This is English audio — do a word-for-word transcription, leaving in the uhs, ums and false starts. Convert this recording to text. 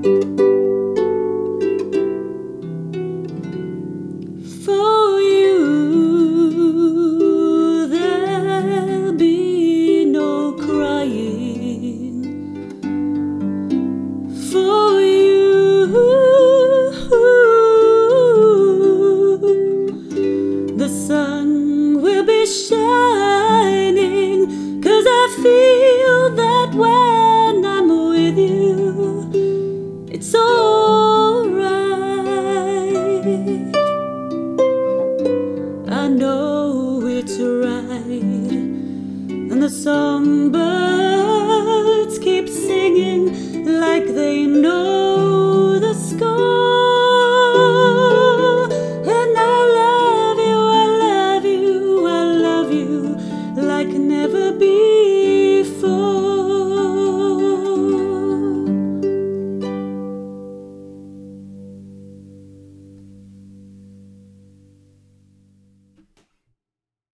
For you, there'll be no crying. For you, the sun will be shining, 'cause I feel that when I'm with you, it's alright. I know it's right, and the songbirds keep singing like they know